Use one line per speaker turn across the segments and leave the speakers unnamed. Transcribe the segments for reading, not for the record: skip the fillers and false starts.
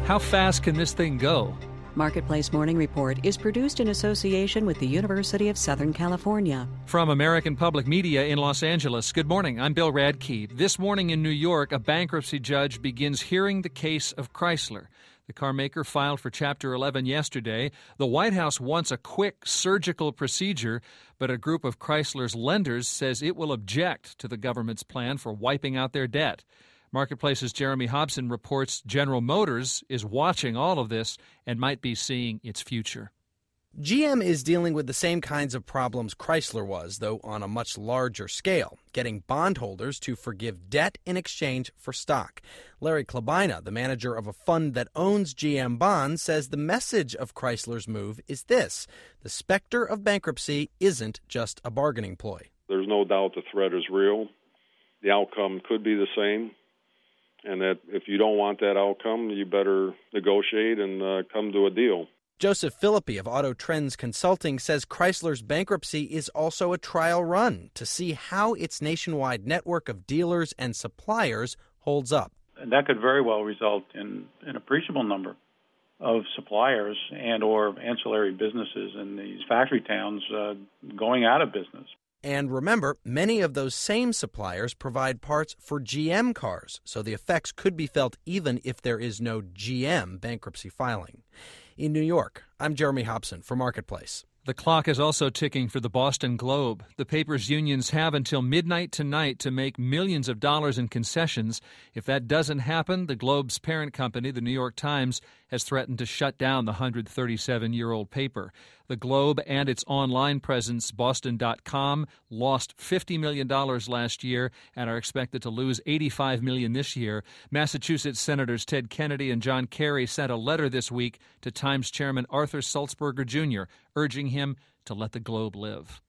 How fast can this thing go?
Marketplace Morning Report is produced in association with the University of Southern California.
From American Public Media in Los Angeles, good morning. I'm Bill Radke. This morning in New York, a bankruptcy judge begins hearing the case of Chrysler. The car maker filed for Chapter 11 yesterday. The White House wants a quick surgical procedure, but a group of Chrysler's lenders says it will object to the government's plan for wiping out their debt. Marketplace's Jeremy Hobson reports General Motors is watching all of this and might be seeing its future.
GM is dealing with the same kinds of problems Chrysler was, though on a much larger scale, getting bondholders to forgive debt in exchange for stock. Larry Klabina, the manager of a fund that owns GM bonds, says the message of Chrysler's move is this: the specter of bankruptcy isn't just a bargaining ploy.
There's no doubt the threat is real. The outcome could be the same. And that if you don't want that outcome, you better negotiate and come to a deal.
Joseph Philippi of Auto Trends Consulting says Chrysler's bankruptcy is also a trial run to see how its nationwide network of dealers and suppliers holds up.
And that could very well result in an appreciable number of suppliers and or ancillary businesses in these factory towns going out of business.
And remember, many of those same suppliers provide parts for GM cars, so the effects could be felt even if there is no GM bankruptcy filing. In New York, I'm Jeremy Hobson for Marketplace.
The clock is also ticking for the Boston Globe. The paper's unions have until midnight tonight to make millions of dollars in concessions. If that doesn't happen, the Globe's parent company, the New York Times, has threatened to shut down the 137-year-old paper. The Globe and its online presence, Boston.com, lost $50 million last year and are expected to lose $85 million this year. Massachusetts Senators Ted Kennedy and John Kerry sent a letter this week to Times chairman Arthur Sulzberger Jr., urging him to let the Globe live.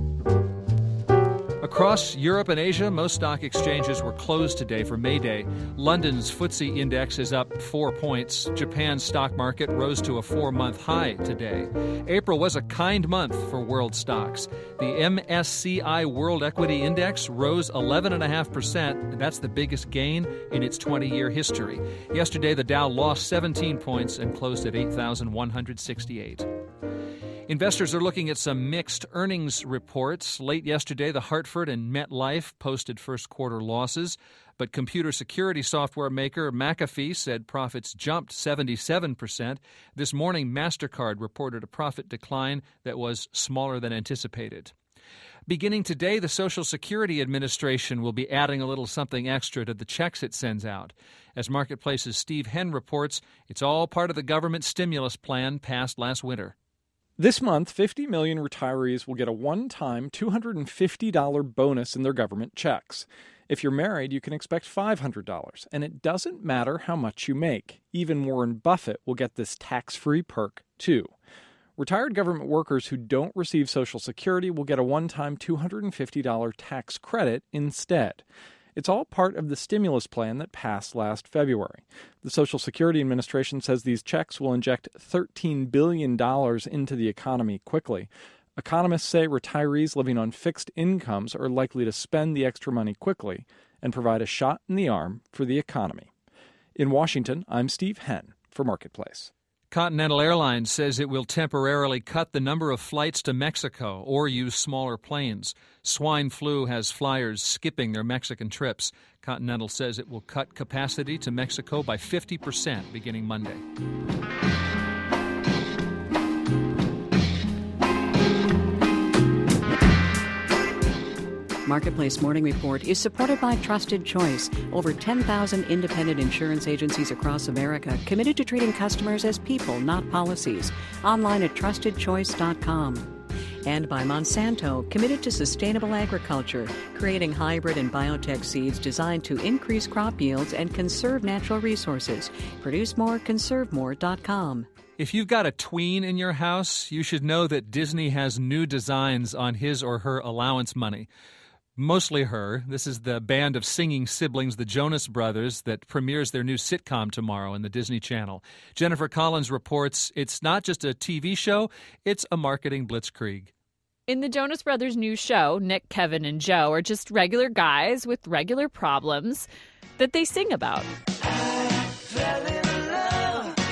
Across Europe and Asia, most stock exchanges were closed today for May Day. London's FTSE index is up 4 points. Japan's stock market rose to a 4-month high today. April was a kind month for world stocks. The MSCI World Equity Index rose 11.5%, and that's the biggest gain in its 20-year history. Yesterday, the Dow lost 17 points and closed at 8,168. Investors are looking at some mixed earnings reports. Late yesterday, the Hartford and MetLife posted first-quarter losses, but computer security software maker McAfee said profits jumped 77%. This morning, MasterCard reported a profit decline that was smaller than anticipated. Beginning today, the Social Security Administration will be adding a little something extra to the checks it sends out. As Marketplace's Steve Henn reports, it's all part of the government stimulus plan passed last winter.
This month, 50 million retirees will get a one-time $250 bonus in their government checks. If you're married, you can expect $500, and it doesn't matter how much you make. Even Warren Buffett will get this tax-free perk, too. Retired government workers who don't receive Social Security will get a one-time $250 tax credit instead. It's all part of the stimulus plan that passed last February. The Social Security Administration says these checks will inject $13 billion into the economy quickly. Economists say retirees living on fixed incomes are likely to spend the extra money quickly and provide a shot in the arm for the economy. In Washington, I'm Steve Henn for Marketplace.
Continental Airlines says it will temporarily cut the number of flights to Mexico or use smaller planes. Swine flu has flyers skipping their Mexican trips. Continental says it will cut capacity to Mexico by 50% beginning Monday.
Marketplace Morning Report is supported by Trusted Choice. Over 10,000 independent insurance agencies across America committed to treating customers as people, not policies. Online at trustedchoice.com. And by Monsanto, committed to sustainable agriculture, creating hybrid and biotech seeds designed to increase crop yields and conserve natural resources. Produce more, conservemore.com.
If you've got a tween in your house, you should know that Disney has new designs on his or her allowance money. Mostly her. This is the band of singing siblings, the Jonas Brothers, that premieres their new sitcom tomorrow on the Disney Channel. Jennifer Collins reports it's not just a TV show, it's a marketing blitzkrieg.
In the Jonas Brothers' new show, Nick, Kevin, and Joe are just regular guys with regular problems that they sing about.
I fell in love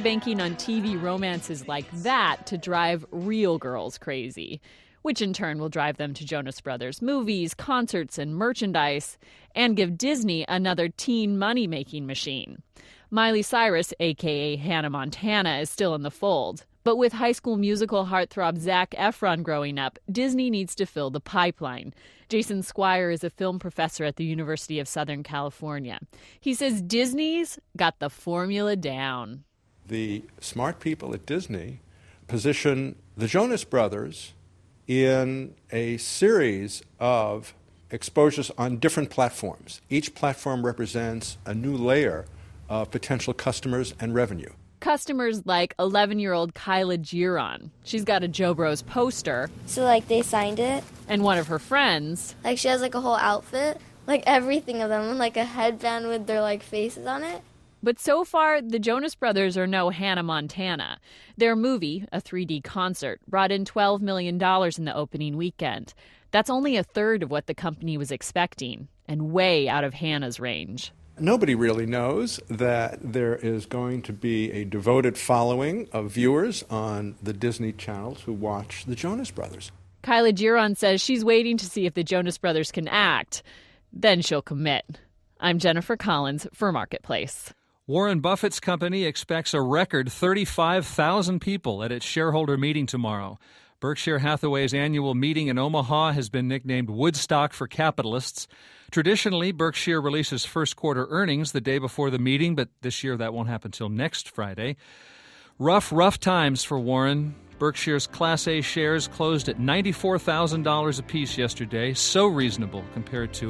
banking on TV romances like that to drive real girls crazy, which in turn will drive them to Jonas Brothers movies, concerts, and merchandise, and give Disney another teen money-making machine. Miley Cyrus, a.k.a. Hannah Montana, is still in the fold. But with High School Musical heartthrob Zac Efron growing up, Disney needs to fill the pipeline. Jason Squire is a film professor at the University of Southern California. He says Disney's got the formula down.
The smart people at Disney position the Jonas Brothers in a series of exposures on different platforms. Each platform represents a new layer of potential customers and revenue.
Customers like 11-year-old Kyla Giron. She's got a Joe Bros poster.
So, they signed it.
And one of her friends.
She has, a whole outfit. Everything of them. And, a headband with their, faces on it.
But so far, the Jonas Brothers are no Hannah Montana. Their movie, a 3D concert, brought in $12 million in the opening weekend. That's only a third of what the company was expecting, and way out of Hannah's range.
Nobody really knows that there is going to be a devoted following of viewers on the Disney channels who watch the Jonas Brothers.
Kyla Giron says she's waiting to see if the Jonas Brothers can act. Then she'll commit. I'm Jennifer Collins for Marketplace.
Warren Buffett's company expects a record 35,000 people at its shareholder meeting tomorrow. Berkshire Hathaway's annual meeting in Omaha has been nicknamed Woodstock for Capitalists. Traditionally, Berkshire releases first quarter earnings the day before the meeting, but this year that won't happen until next Friday. Rough times for Warren. Berkshire's Class A shares closed at $94,000 apiece yesterday, so reasonable compared to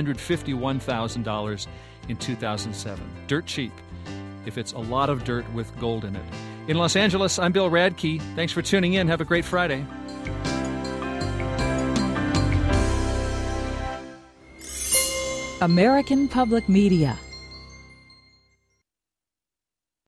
$151,000 in 2007. Dirt cheap, if it's a lot of dirt with gold in it. In Los Angeles, I'm Bill Radke. Thanks for tuning in. Have a great Friday.
American Public Media